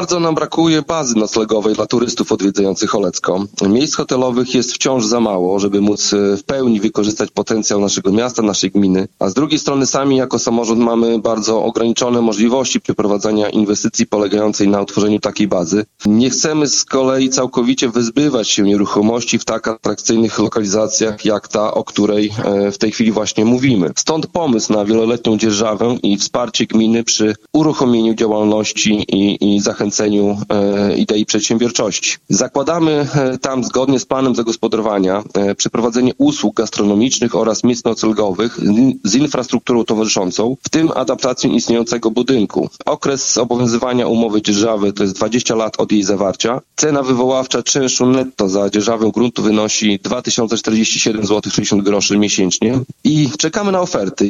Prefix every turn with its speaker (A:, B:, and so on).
A: Bardzo nam brakuje bazy noclegowej dla turystów odwiedzających Olecko. Miejsc hotelowych jest wciąż za mało, żeby móc w pełni wykorzystać potencjał naszego miasta, naszej gminy, a z drugiej strony sami jako samorząd mamy bardzo ograniczone możliwości przeprowadzania inwestycji polegającej na utworzeniu takiej bazy. Nie chcemy z kolei całkowicie wyzbywać się nieruchomości w tak atrakcyjnych lokalizacjach jak ta, o której w tej chwili właśnie mówimy. Stąd pomysł na wieloletnią dzierżawę i wsparcie gminy przy uruchomieniu działalności i zachęceniu idei przedsiębiorczości. Zakładamy tam zgodnie z planem zagospodarowania przeprowadzenie usług gastronomicznych oraz miejsc noclegowych z infrastrukturą towarzyszącą, w tym adaptację istniejącego budynku. Okres obowiązywania umowy dzierżawy to jest 20 lat od jej zawarcia. Cena wywoławcza czynszu netto za dzierżawę gruntu wynosi 2047,60 zł miesięcznie i czekamy na oferty.